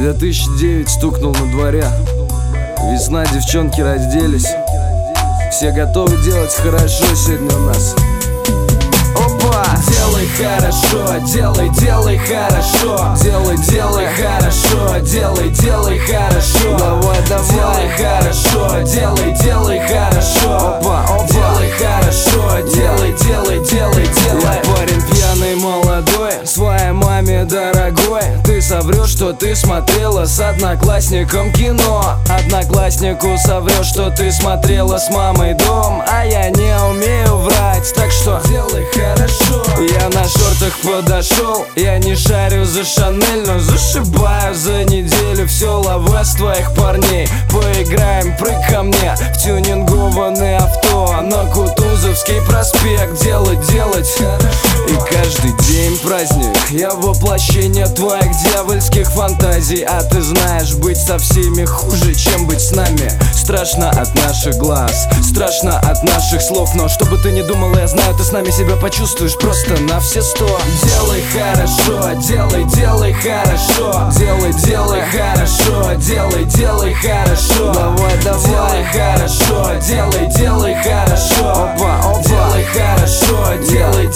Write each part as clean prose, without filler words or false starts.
2009 стукнул на дворе. Весна, девчонки разделись. Все готовы делать хорошо сегодня у нас. Опа! Делай хорошо, делай хорошо. Делай хорошо, делай хорошо. Давай, Делай хорошо, делай хорошо. Опа. Делай хорошо, делай. Я парень пьяный, молодой, своей маме дорогой. Ты соврешь, что ты смотрела с одноклассником кино. Однокласснику соврешь, что ты смотрела с мамой дом. А я не умею врать, так что Делай хорошо. я на шортах подошел. Я не шарю за Шанель, но зашибаю за неделю все лаве с твоих парней. Поиграем, прыг ко мне в тюнингованное авто на Кутузовский проспект. Делать и каждый день праздник. Я воплощение твоих дьявольских фантазий. А ты знаешь, быть со всеми хуже, чем быть с нами. Страшно от наших глаз, страшно от наших слов. Но что бы ты ни думала, я знаю, ты с нами себя почувствуешь просто на все 100. Делай хорошо, делай хорошо. Делай хорошо, делай хорошо. Давай. Делай хорошо, делай хорошо. Опа. Делай хорошо, делай.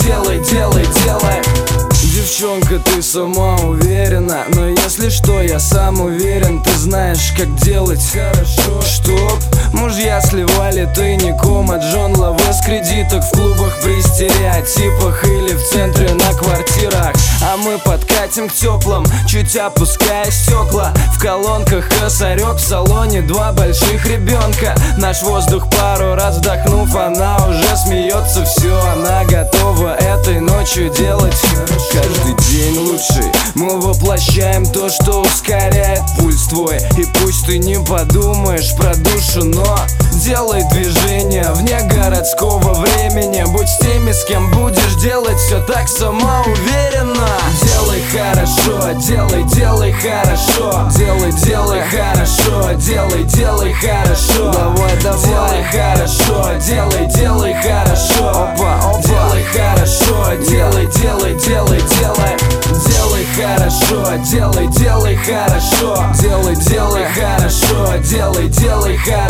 Девчонка, ты сама уверена, но если что, я сам уверен. Ты знаешь, как делать хорошо, чтоб мужья сливали тайником от жен лаве с кредиток в клубах при стереотипах или в центре на квартирах. А мы подкатим к теплым, чуть опуская стекла. В колонках косарек, в салоне два больших ребенка. Наш воздух пару раз вдохнув, она уже смеется. Все, она готова этой ночью делать каждый день лучший. Мы воплощаем то, что ускоряет пульс твой. И пусть ты не подумаешь про душу, но делай движение вне городского времени. Будь с теми, с кем будешь делать все так самоуверенно. Делай хорошо, делай хорошо. Делай хорошо, делай хорошо. Давай. Делай хорошо, делай хорошо. Опа. Делай хорошо, делай. Делай хорошо, делай хорошо. Делай хорошо, делай хорошо.